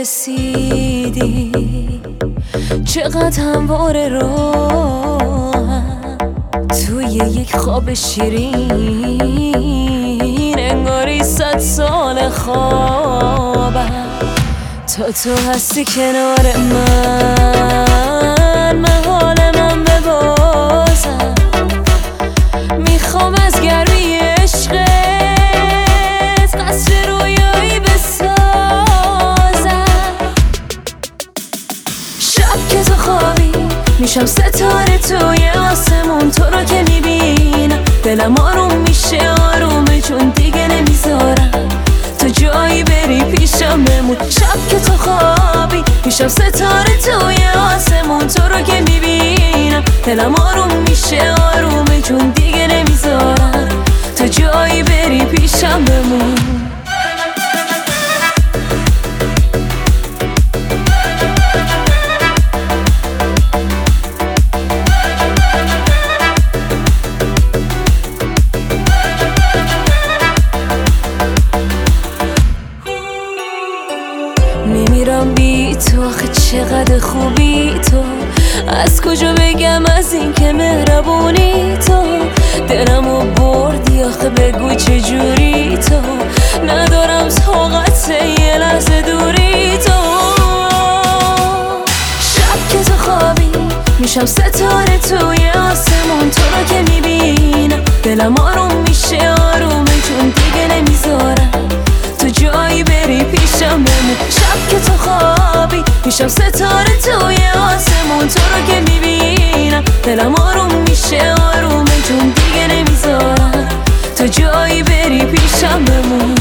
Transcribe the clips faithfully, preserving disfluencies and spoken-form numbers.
رسیدی، چقدر همواره راهم توی یک خواب شیرین، انگاری صد سال خوابم تا تو هستی کنار من. من حال من ببازم، میخوام از گرمی عشقت قصر رویایی بسازم. شب که تو خوابی میشم ستاره توی آسمون، تو رو که میبینم دلم آروم میشه آرومه، چون دیگه نمیذارم تو جایی بری پیشم بمون. شب که تو خوابی میشم ستاره توی آسمون، تو رو که میبینم دلم آروم میشه آرومه، چون دیگه نمیذارم تو جایی بری پیشم بمون. میمیرم بی تو، آخه چقدر خوبی تو، از کجا بگم از این که مهربونی تو. دلمو بردی آخه بگو چجوری تو، ندارم طاقت یه لحظه دوری تو. شب که تو خوابی میشم ستاره توی آسمون، تو رو که میبینم دلم آروم میشه آرومه، چون دیگه نمیذارم تو جایی بری پیشم بمون. شب که تو خوابی میشم ستاره توی آسمون، تو رو که میبینم دلم آروم میشه آرومه، چون دیگه نمیذارم تو جایی بری پیشم بمون.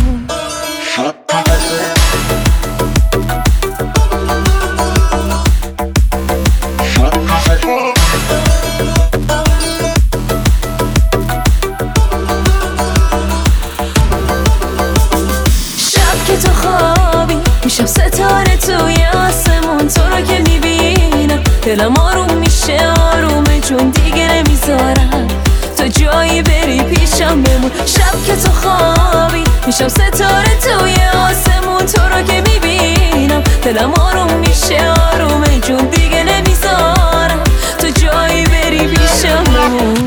تو خوابی میشم ستاره توی آسمون، تو رو که میبینم دلم آروم میشه آرومه، چون دیگه نمیذارم تو جایی بری پیشم بمون. شب که تو خوابی میشم ستاره توی آسمون، تو رو که میبینم دلم آروم میشه آرومه، چون دیگه نمیذارم تو جایی بری پیشم بمون.